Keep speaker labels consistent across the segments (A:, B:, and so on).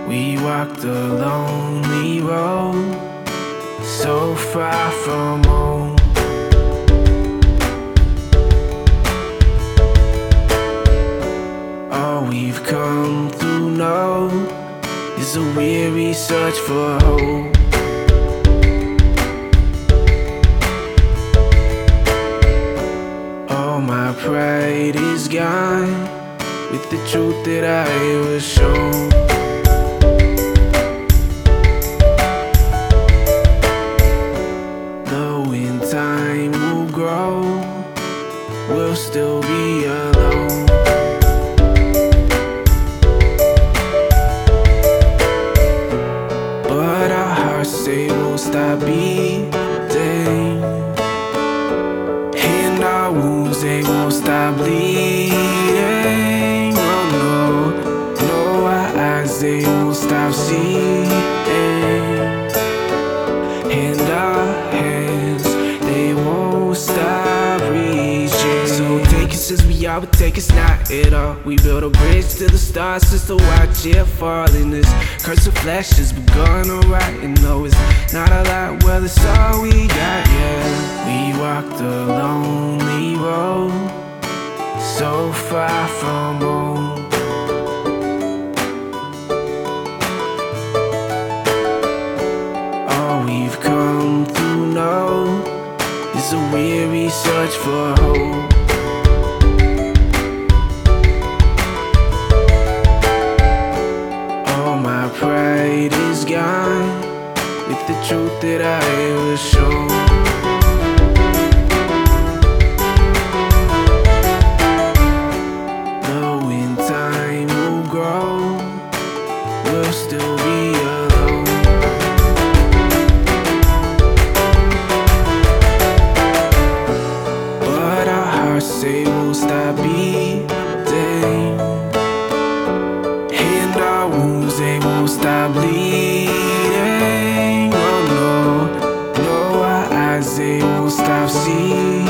A: We walked a lonely road, so far from home. All we've come to know is a weary search for hope. All my pride is gone with the truth that I was shown. Though in time will grow, we'll still be alone. But our hearts say we'll stop beating, and our wounds, they won't stop bleeding. Oh no, no, our eyes, they won't stop seeing, and our hands, they won't stop reaching. So take us as we are, but take us not at all. We built a bridge to the stars just to watch it fall. In this curse of flashes, we're gonna ride. And no, it's not a lot, well, it's all we got, yeah. We walked a lonely road, so far from home. All we've come to know is a weary search for hope. All my pride is gone with the truth that I was shown. Though in time will grow, we'll still be alone. But our hearts say we'll stop beating, and our wounds, they won't stop bleeding. Oh no, no, our eyes, they won't stop seeing,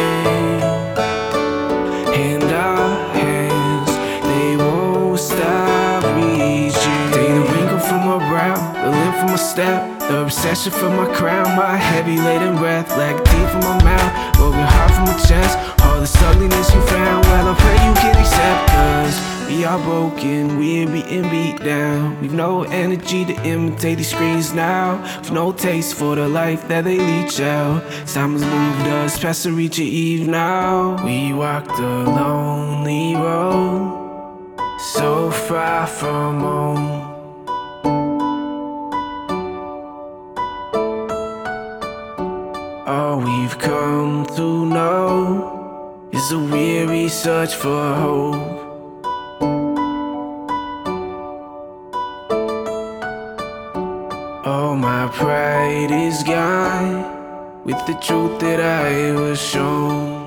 A: and our hands, they won't stop reaching. Take the wrinkle from my brow, the limp from my step, the obsession from my crown, my heavy laden breath, like deep from my mouth, broken heart from my chest. All this ugliness you found, well, I pray you can accept, 'cause we are broken, we're being beat down. We've no energy to imitate these screens now. We've no taste for the life that they leech out. Time has moved us past the reach of eve now. We walked a lonely road, so far from home. All we've come to know is a weary search for hope. All my pride is gone with the truth that I was shown.